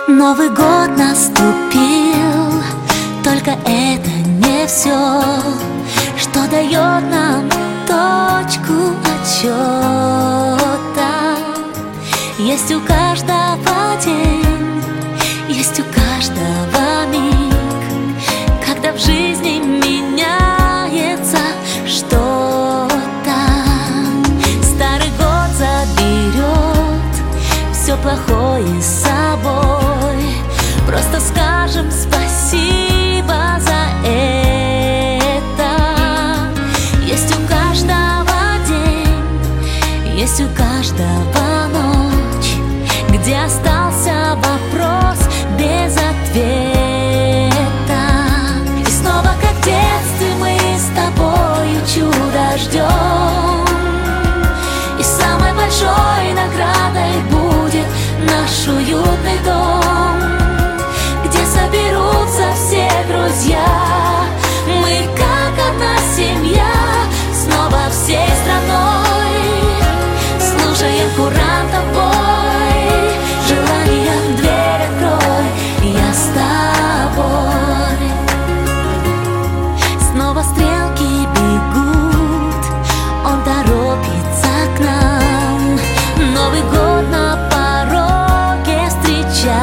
Новый год наступил, только это не все, что дает нам точку отсчета. Есть у каждого день, есть у каждого миг, когда в жизни меняется что-то. Старый год заберет все плохое с собой. Просто скажем спасибо за это. Есть у каждого день, есть у каждого ночь, где остался вопрос без ответа. И снова, как в детстве, мы с тобою чудо ждем. И самой большой наградой будет наш уютный дом, где соберутся все друзья. Мы как одна семья, снова всей страной слушаем курантов бой. Желанием дверь открой, я с тобой. Снова стрелки бегут, он торопится к нам. Новый год на пороге встречаем.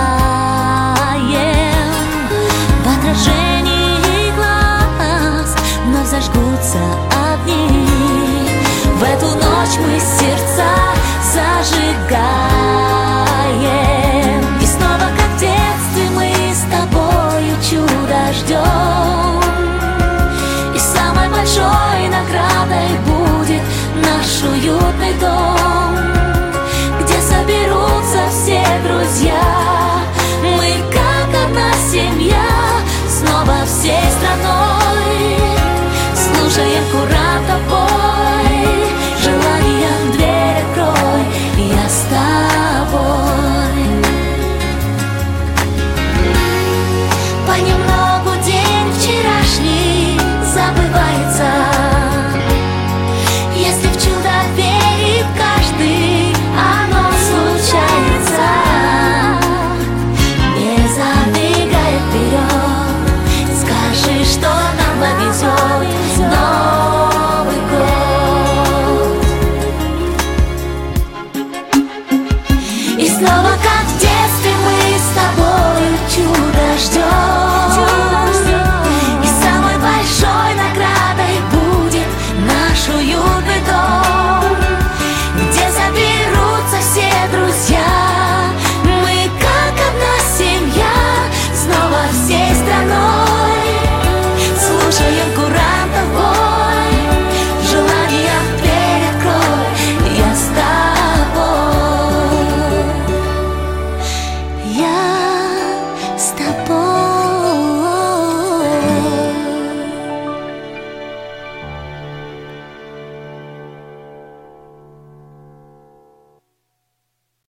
В отражении глаз вновь зажгутся огни. В эту ночь мы сердца зажигаем. И снова, как в детстве, мы с тобою чудо ждем. И самой большой наградой будет наш уютный дом, где соберутся все друзья. Мы как одна семья, снова всей страной слушаем курантов бой. Желанием дверь открой, я с тобой. Понемногу